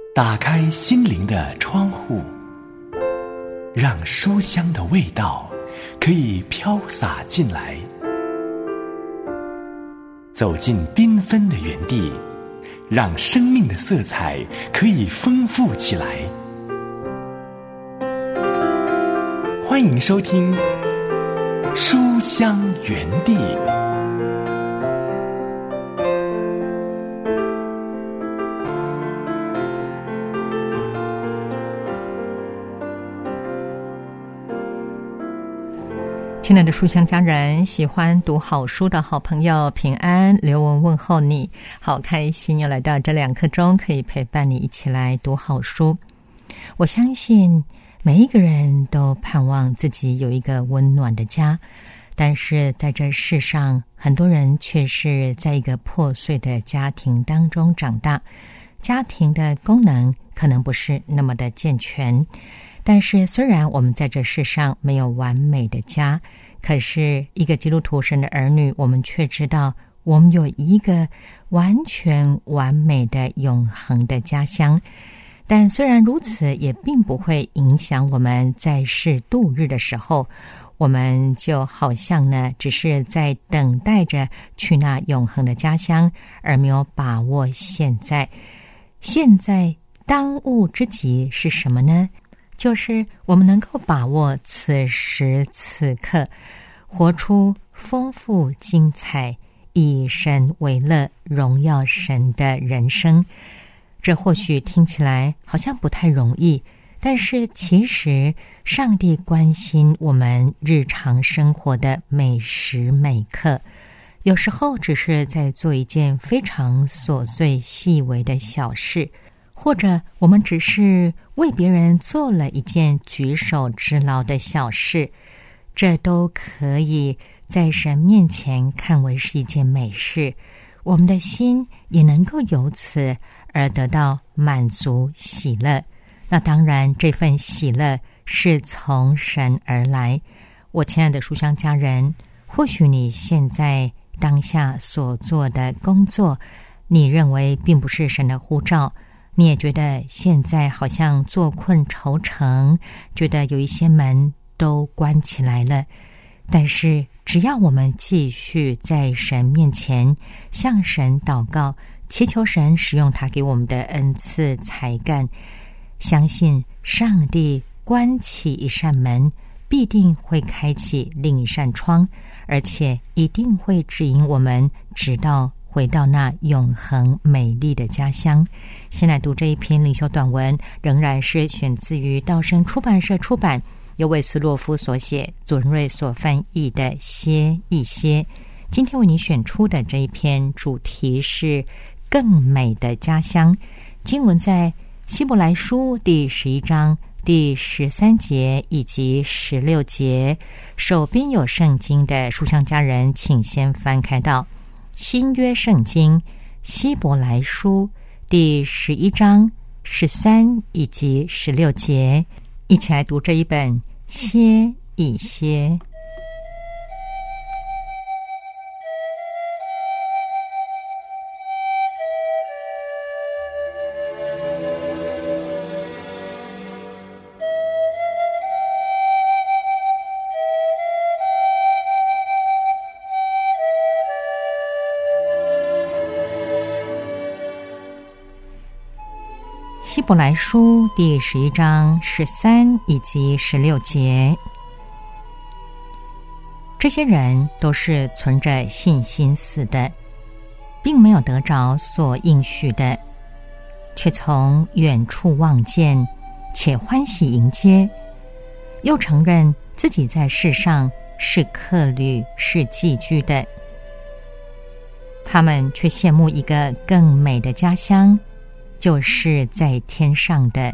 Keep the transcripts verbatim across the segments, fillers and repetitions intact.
打开心灵的窗户，让书香的味道可以飘洒进来。走进缤纷的园地，让生命的色彩可以丰富起来。欢迎收听书香园地。 亲爱的书香家人，喜欢读好书的好朋友平安，刘文问候你，好开心又来到这两刻钟，可以陪伴你一起来读好书。我相信每一个人都盼望自己有一个温暖的家，但是在这世上，很多人却是在一个破碎的家庭当中长大，家庭的功能可能不是那么的健全。但是虽然我们在这世上没有完美的家，可是一个基督徒神的儿女，我们却知道我们有一个完全完美的永恒的家乡。但虽然如此，也并不会影响我们在世度日的时候，我们就好像呢只是在等待着去那永恒的家乡，而没有把握现在。现在当务之急是什么呢？就是我们能够把握此时此刻，活出丰富精彩、以神为乐、荣耀神的人生。这或许听起来好像不太容易，但是其实上帝关心我们日常生活的每时每刻，有时候只是在做一件非常琐碎细微的小事，或者我们只是为别人做了一件举手之劳的小事，这都可以在神面前看为是一件美事，我们的心也能够由此而得到满足喜乐。那当然这份喜乐是从神而来。我亲爱的书香家人，或许你现在当下所做的工作，你认为并不是神的呼召，你也觉得现在好像坐困愁城，觉得有一些门都关起来了。但是只要我们继续在神面前向神祷告，祈求神使用他给我们的恩赐才干，相信上帝关起一扇门，必定会开启另一扇窗，而且一定会指引我们直到回到那永恒美丽的家乡。先来读这一篇灵修短文，仍然是选自于道生出版社出版，由韦斯洛夫所写，左仁瑞所翻译的歇一歇。今天为你选出的这一篇主题是更美的家乡，经文在希伯来书第十一章第十三节以及十六节。手边有圣经的书香家人，请先翻开到新约圣经希伯来书第十一章十三以及十六节，一起来读这一本歇一歇。希伯来书第十一章十三以及十六节，这些人都是存着信心死的，并没有得着所应许的，却从远处望见，且欢喜迎接，又承认自己在世上是客旅，是寄居的。他们却羡慕一个更美的家乡，就是在天上的。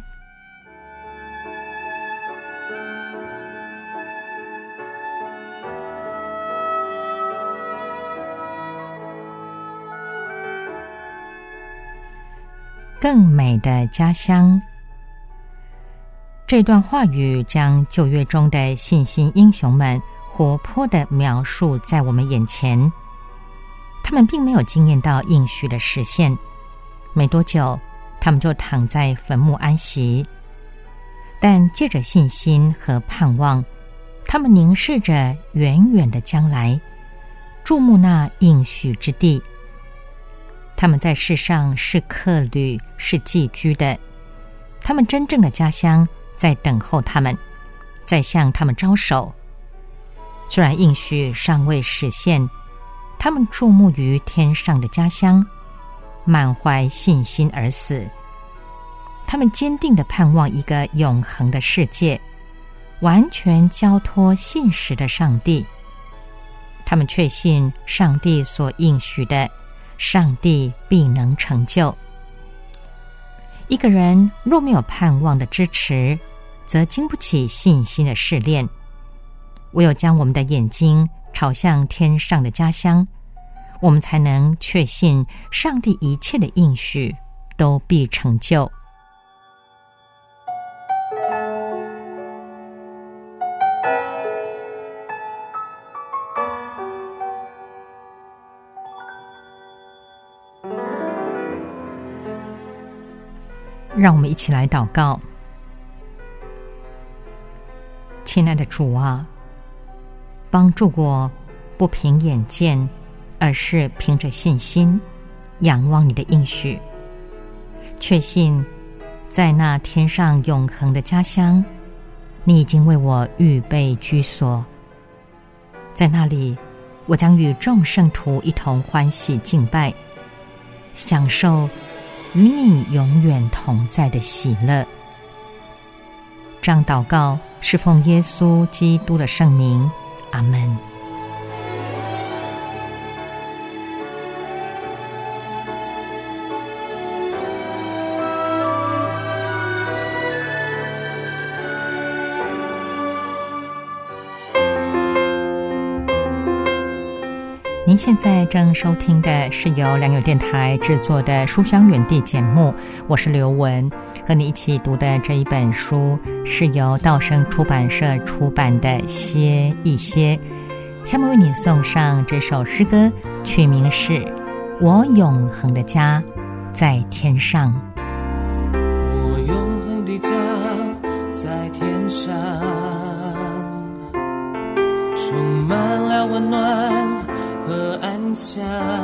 更美的家乡，这段话语将旧约中的信心英雄们活泼地描述在我们眼前。他们并没有经验到应许的实现，没多久他们就躺在坟墓安息。但借着信心和盼望，他们凝视着远远的将来，注目那应许之地。他们在世上是客旅，是寄居的，他们真正的家乡在等候他们，在向他们招手。虽然应许尚未实现，他们注目于天上的家乡，满怀信心而死。他们坚定地盼望一个永恒的世界，完全交托信实的上帝。他们确信上帝所应许的，上帝必能成就。一个人若没有盼望的支持，则经不起信心的试炼。唯有将我们的眼睛朝向天上的家乡，我们才能确信上帝一切的应许都必成就。让我们一起来祷告。亲爱的主啊，帮助我不凭眼见，而是凭着信心仰望你的应许，确信在那天上永恒的家乡，你已经为我预备居所。在那里，我将与众圣徒一同欢喜敬拜，享受与你永远同在的喜乐。这样祷告是奉耶稣基督的圣名，阿们。您现在正收听的是由良友电台制作的书香园地节目，我是刘文，和你一起读的这一本书是由道生出版社出版的《歇一歇》。下面为你送上这首诗歌，曲名是《我永恒的家在天上》。 我永恒的家在天上，充满了温暖和安详，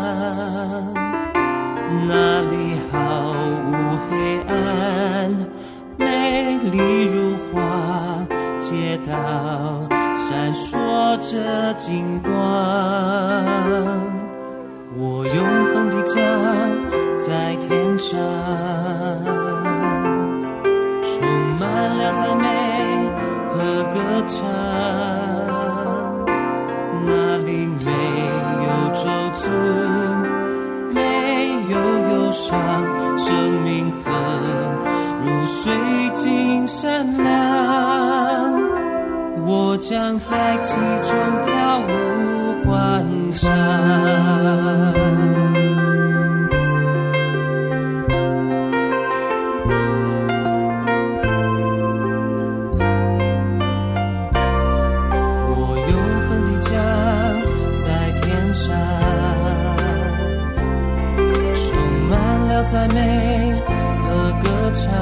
那里毫无黑暗，美丽如花，街道闪烁着金光。我永恒的家在天上，充满了赞美和歌唱，那里没有咒诅，没有忧伤，生命河如水晶闪亮，我将在其中跳舞欢唱。赞美和歌唱，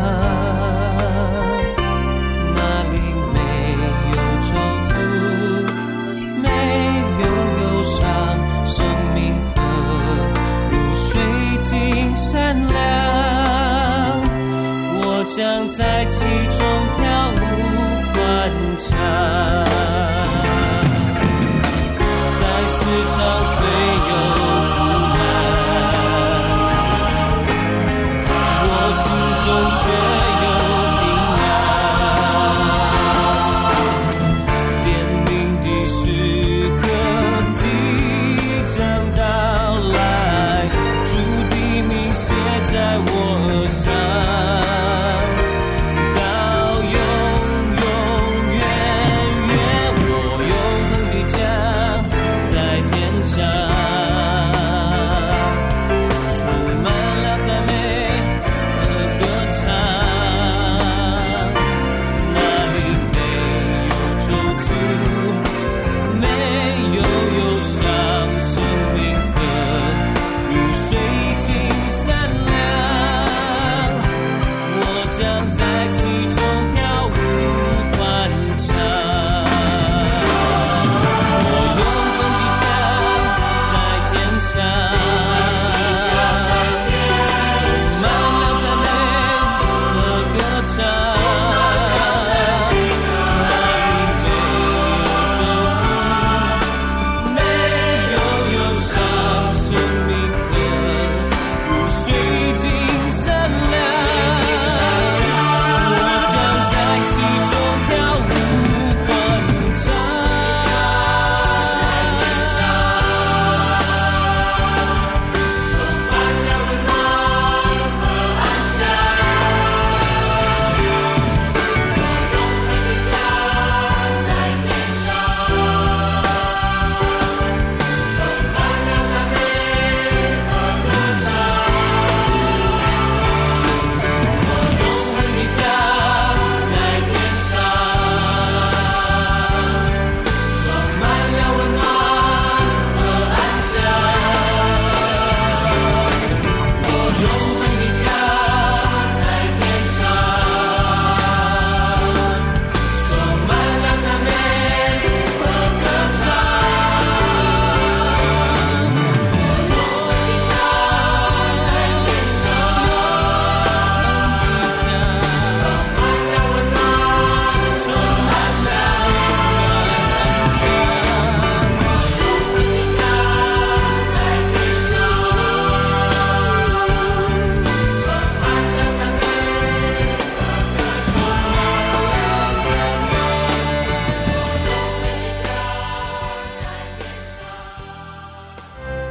那里没有咒诅，没有忧伤，生命河如水晶闪亮，我将在其中跳舞欢唱。在世上虽有中却有平安，怜悯的时刻即将到来，主的名写在我上，到永永远远，我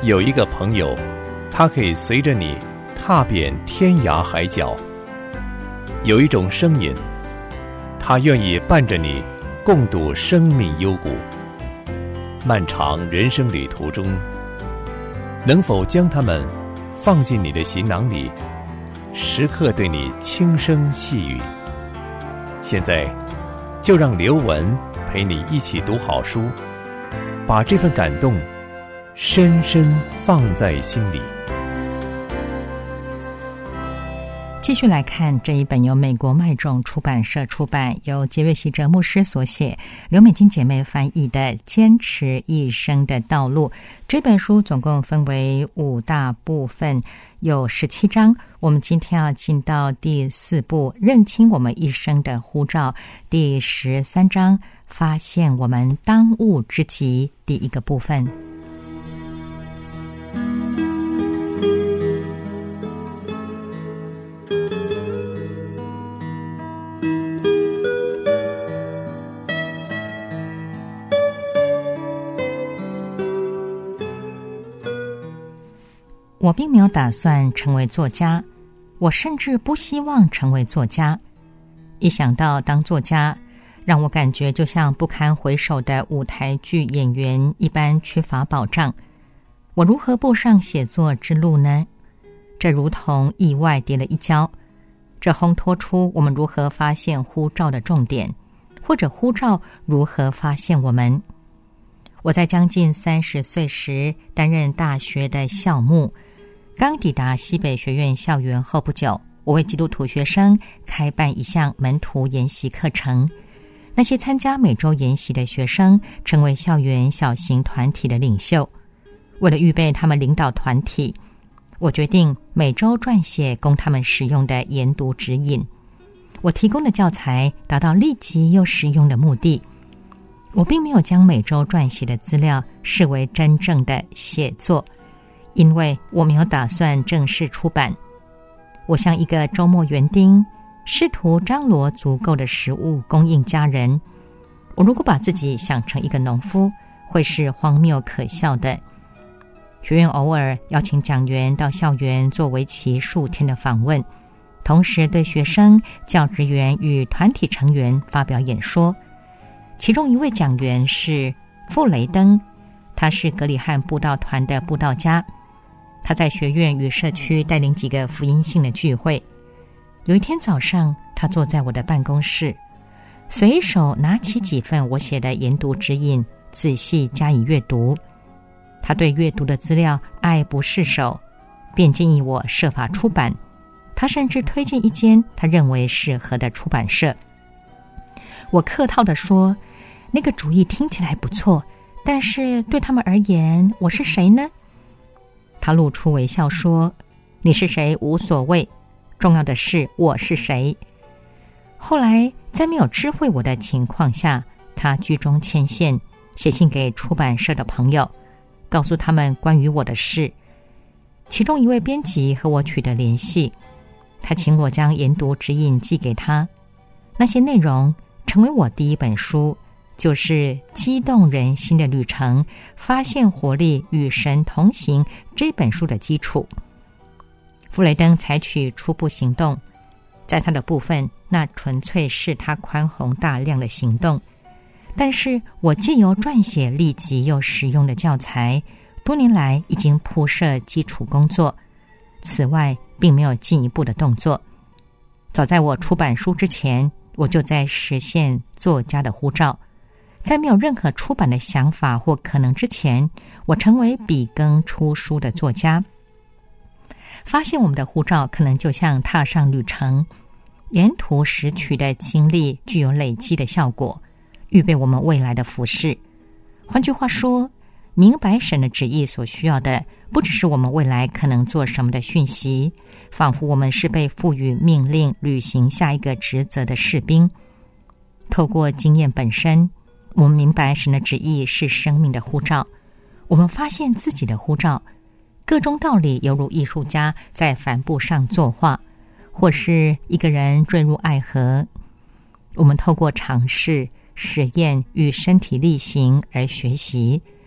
有一个朋友，他可以随着你踏遍天涯海角；有一种声音，他愿意伴着你共度生命幽谷。漫长人生旅途中，能否将他们放进你的行囊里，时刻对你轻声细语？现在就让刘文陪你一起读好书，把这份感动深深放在心里。 继续来看这一本由美国麦种出版社出版，由杰瑞希哲牧师所写，刘美金姐妹翻译的《坚持一生的道路》。这本书总共分为五大部分，有十七章。我们今天要进到第四部，认清我们一生的呼召，第十三章，发现我们当务之急，第一个部分。我并没有打算成为作家，我甚至不希望成为作家。一想到当作家，让我感觉就像不堪回首的舞台剧演员一般缺乏保障。我如何步上写作之路呢？这如同意外跌了一跤，这烘托出我们如何发现呼召的重点，或者呼召如何发现我们。我在将近三十岁时担任大学的校牧，刚抵达西北学院校园后不久，我为基督徒学生开办一项门徒研习课程。那些参加每周研习的学生成为校园小型团体的领袖。为了预备他们领导团体，我决定每周撰写供他们使用的研读指引。我提供的教材达到立即又实用的目的。我并没有将每周撰写的资料视为真正的写作，因为我没有打算正式出版。我像一个周末园丁，试图张罗足够的食物供应家人。我如果把自己想成一个农夫，会是荒谬可笑的。学院偶尔邀请讲员到校园做为期数天的访问，同时对学生、教职员与团体成员发表演说。其中一位讲员是傅雷登，他是格里汉布道团的布道家。他在学院与社区带领几个福音性的聚会。有一天早上，他坐在我的办公室，随手拿起几份我写的研读指引，仔细加以阅读。他对阅读的资料爱不释手，便建议我设法出版。他甚至推荐一间他认为适合的出版社。我客套地说，那个主意听起来不错，但是对他们而言，我是谁呢？他露出微笑说，你是谁无所谓，重要的是我是谁。后来在没有知会我的情况下，他居中牵线，写信给出版社的朋友，告诉他们关于我的事。其中一位编辑和我取得联系，他请我将研读指引寄给他。那些内容成为我第一本书，就是激动人心的旅程，发现活力与神同行这本书的基础。弗雷登采取初步行动，在他的部分，那纯粹是他宽宏大量的行动。但是我借由撰写立即又实用的教材，多年来已经铺设基础工作，此外并没有进一步的动作。早在我出版书之前，我就在实现作家的呼召。在没有任何出版的想法或可能之前，我成为笔耕出书的作家。发现我们的呼召可能就像踏上旅程，沿途拾取的经历具有累积的效果，预备我们未来的服事。换句话说，明白神的旨意所需要的，不只是我们未来可能做什么的讯息，仿佛我们是被赋予命令履行下一个职责的士兵。透过经验本身，我们明白神的旨意是生命的呼召，我们发现自己的呼召。各种道理犹如艺术家在帆布上作画，或是一个人坠入爱河。我们透过尝试、实验与身体力行而学习。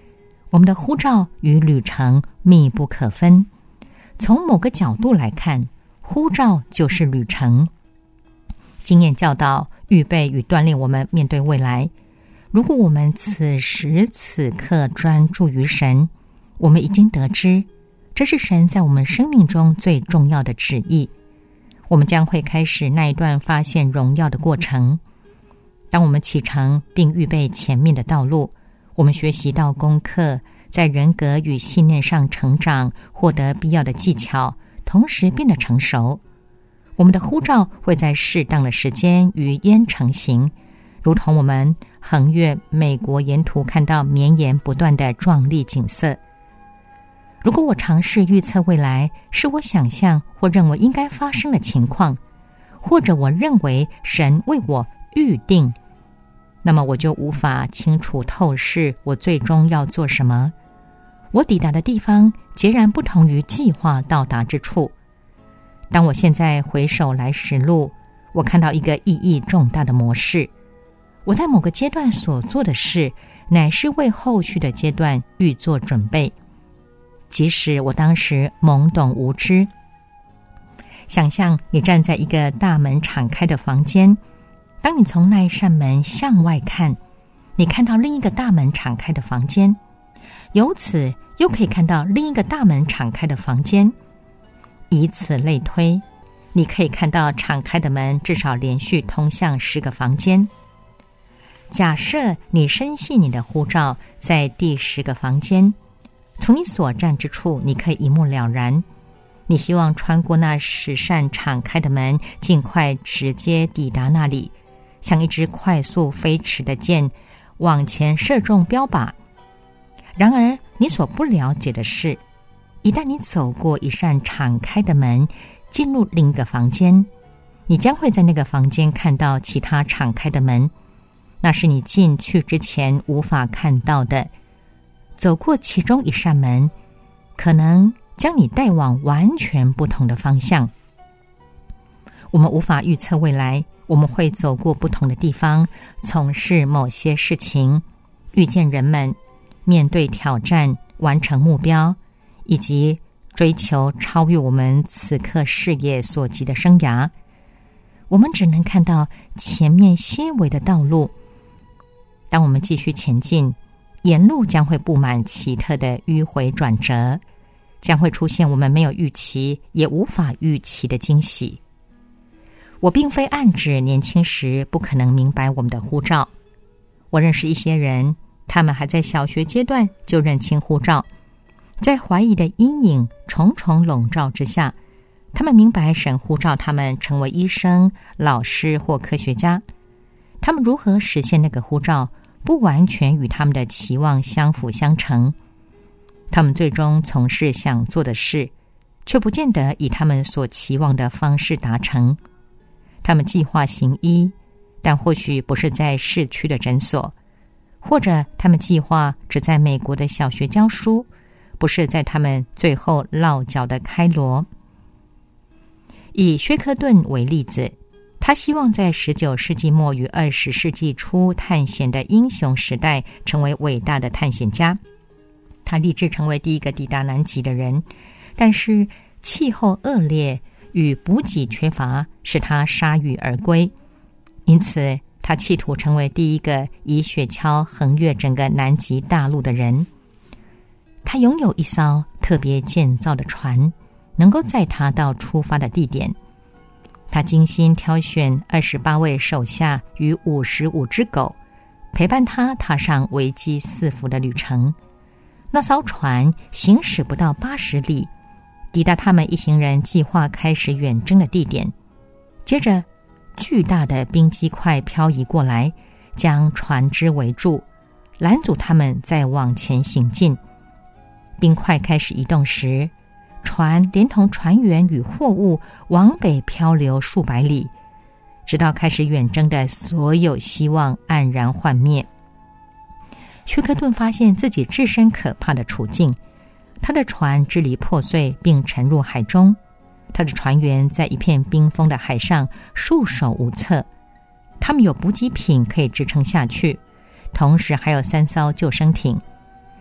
我们的呼召与旅程密不可分。从某个角度来看，呼召就是旅程。经验教导、预备与锻炼我们面对未来。如果我们此时此刻专注于神，我们已经得知，这是神在我们生命中最重要的旨意。我们将会开始那一段发现荣耀的过程。当我们启程并预备前面的道路，我们学习到功课，在人格与信念上成长，获得必要的技巧，同时变得成熟。我们的呼召会在适当的时间于焉成行，如同我们横越美国沿途看到绵延不断的壮丽景色。如果我尝试预测未来是我想象或认为应该发生的情况，或者我认为神为我预定，那么我就无法清楚透视我最终要做什么。我抵达的地方截然不同于计划到达之处。当我现在回首来时路，我看到一个意义重大的模式。我在某个阶段所做的事，乃是为后续的阶段预做准备。即使我当时懵懂无知。想象你站在一个大门敞开的房间，当你从那一扇门向外看，你看到另一个大门敞开的房间，由此又可以看到另一个大门敞开的房间，以此类推，你可以看到敞开的门至少连续通向十个房间。假设你深信你的呼召在第十个房间，从你所站之处，你可以一目了然。你希望穿过那十扇敞开的门，尽快直接抵达那里，像一支快速飞驰的箭，往前射中标靶。然而，你所不了解的是，一旦你走过一扇敞开的门，进入另一个房间，你将会在那个房间看到其他敞开的门，那是你进去之前无法看到的。走过其中一扇门，可能将你带往完全不同的方向。我们无法预测未来，我们会走过不同的地方，从事某些事情，遇见人们，面对挑战，完成目标，以及追求超越我们此刻视野所及的生涯。我们只能看到前面些微的道路。当我们继续前进，沿路将会布满奇特的迂回转折，将会出现我们没有预期也无法预期的惊喜。我并非暗指年轻时不可能明白我们的呼召。我认识一些人，他们还在小学阶段就认清呼召，在怀疑的阴影重重笼罩之下，他们明白神呼召他们成为医生、老师或科学家。他们如何实现那个呼召，不完全与他们的期望相辅相成。他们最终从事想做的事，却不见得以他们所期望的方式达成。他们计划行医，但或许不是在市区的诊所，或者他们计划只在美国的小学教书，不是在他们最后落脚的开罗。以薛克顿为例子，他希望在十九世纪末与二十世纪初探险的英雄时代成为伟大的探险家。他立志成为第一个抵达南极的人，但是气候恶劣与补给缺乏使他铩羽而归，因此他企图成为第一个以雪橇横越整个南极大陆的人。他拥有一艘特别建造的船，能够载他到出发的地点。他精心挑选二十八位手下与五十五只狗，陪伴他踏上危机四伏的旅程。那艘船行驶不到八十里，抵达他们一行人计划开始远征的地点。接着，巨大的冰积块漂移过来，将船只围住，拦阻他们再往前行进。冰块开始移动时，船连同船员与货物往北漂流数百里，直到开始远征的所有希望黯然幻灭。薛克顿发现自己置身可怕的处境，他的船支离破碎并沉入海中，他的船员在一片冰封的海上束手无策。他们有补给品可以支撑下去，同时还有三艘救生艇，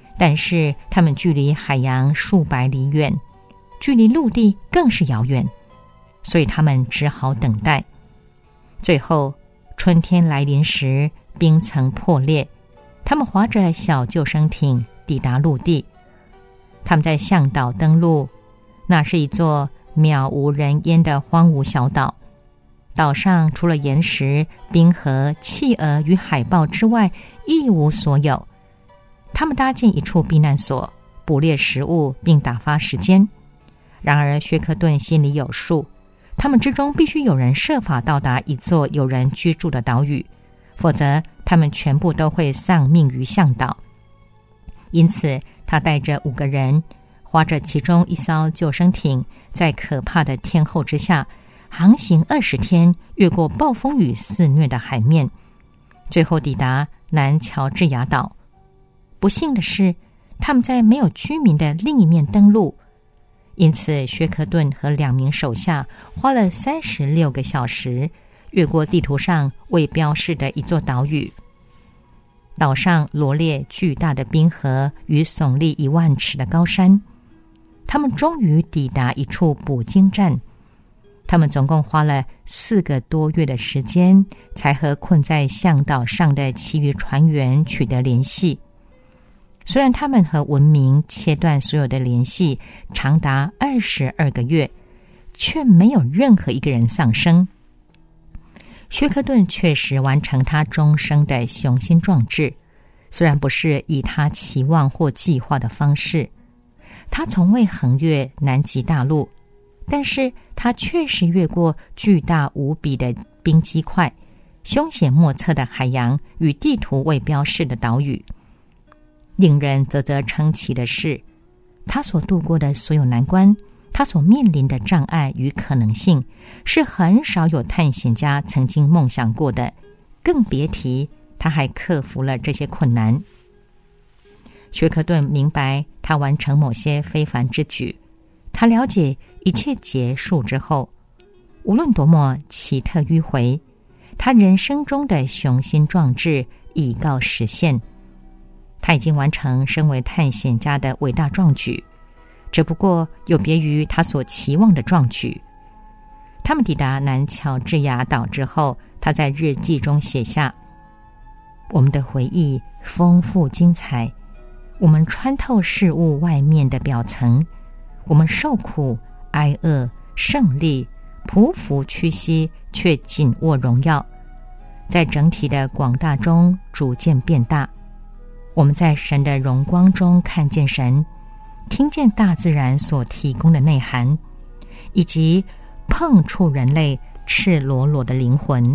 但是他们距离海洋数百里远，距离陆地更是遥远，所以他们只好等待。最后春天来临时，冰层破裂，他们划着小救生艇抵达陆地。他们在向岛登陆，那是一座渺无人烟的荒芜小岛。岛上除了岩石、冰河、企鹅与海豹之外，一无所有。他们搭建一处避难所，捕猎食物并打发时间。然而薛克顿心里有数，他们之中必须有人设法到达一座有人居住的岛屿，否则他们全部都会丧命于向导。因此他带着五个人，划着其中一艘救生艇，在可怕的天候之下航行二十天，越过暴风雨肆虐的海面，最后抵达南乔治亚岛。不幸的是，他们在没有居民的另一面登陆，因此薛克顿和两名手下花了三十六个小时，越过地图上未标示的一座岛屿。岛上罗列巨大的冰河与耸立一万尺的高山。他们终于抵达一处捕鲸站。他们总共花了四个多月的时间，才和困在向岛上的其余船员取得联系。虽然他们和文明切断所有的联系长达二十二个月，却没有任何一个人丧生。薛克顿确实完成他终生的雄心壮志，虽然不是以他期望或计划的方式。他从未横越南极大陆，但是他确实越过巨大无比的冰积块、凶险莫测的海洋与地图未标示的岛屿。令人啧啧称奇的是，他所度过的所有难关，他所面临的障碍与可能性，是很少有探险家曾经梦想过的，更别提他还克服了这些困难。薛克顿明白他完成某些非凡之举，他了解一切结束之后，无论多么奇特迂回，他人生中的雄心壮志已告实现。他已经完成身为探险家的伟大壮举，只不过有别于他所期望的壮举。他们抵达南乔治亚岛之后，他在日记中写下：我们的回忆丰富精彩，我们穿透事物外面的表层，我们受苦、挨饿、胜利、匍匐屈膝，却紧握荣耀，在整体的广大中逐渐变大。我们在神的荣光中看见神，听见大自然所提供的内涵，以及碰触人类赤裸裸的灵魂。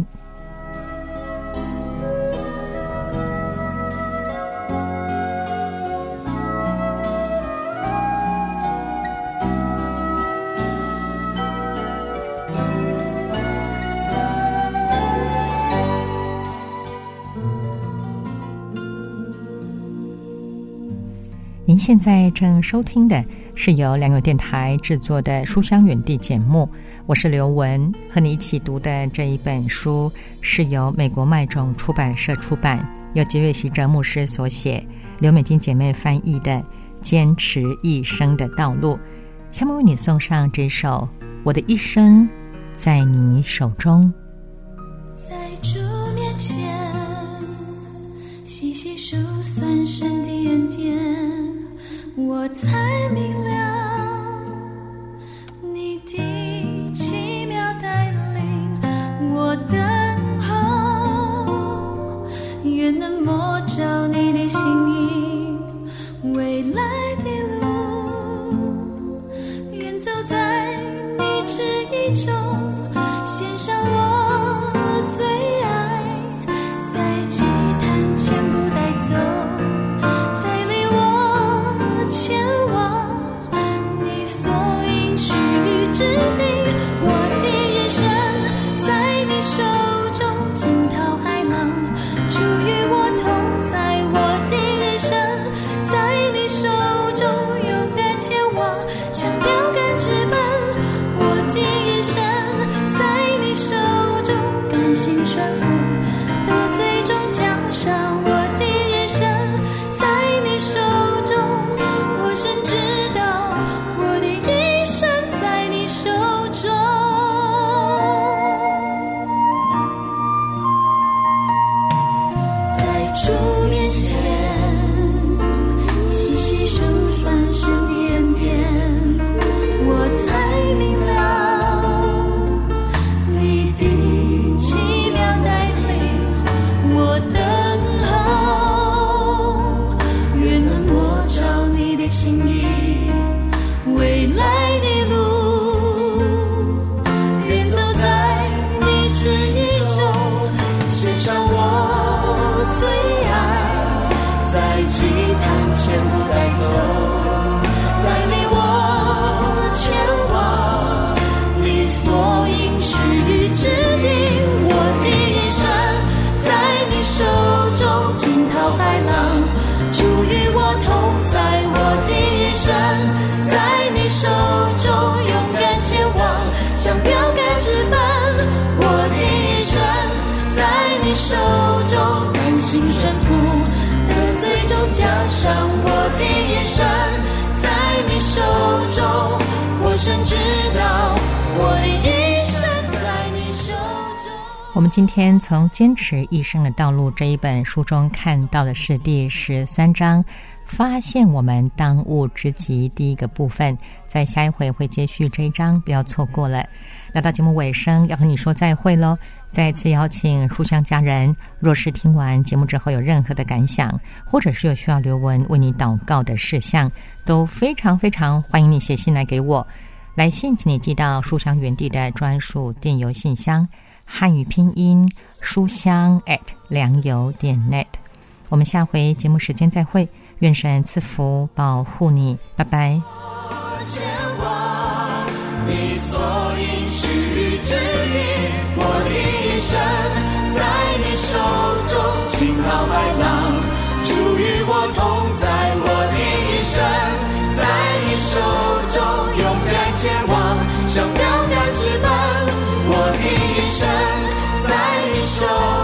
您现在正收听的是由良友电台制作的书香远地节目，我是刘文，和你一起读的这一本书是由美国麦种出版社出版，由杰瑞希哲牧师所写，刘美金姐妹翻译的《坚持一生的道路》。下面为你送上这首《我的一生在你手中》。 在主面前细细数算神的恩典，我才明了你的奇妙带领，我等候愿能摸着你的心意，未来的路愿走在你旨意中，献上我最爱，在祭坛前不带走，带领我前往你所应许之地。我的人生在你手中，惊涛骇浪主与我同在。我的人生在你手中，勇敢前往，像标杆直奔。我的人生在你手我们今天从《坚持一生的道路》这一本书中看到的是第十三章，发现我们当务之急第一个部分，在下一回会接续这一章，不要错过了。来到节目尾声，要和你说再会咯。再次邀请书香家人，若是听完节目之后有任何的感想，或者是有需要刘文为你祷告的事项，都非常非常欢迎你写信来给我。来信请你寄到书香园地的专属电邮信箱，汉语拼音书香 at 良友点 net。 我们下回节目时间再会，愿神赐福保护你，拜拜。 前往你所应许之地，我的一生在你手中，惊涛骇浪主与我同在，我的一生在你手中，勇敢前往，像标杆直奔，我的一生在你手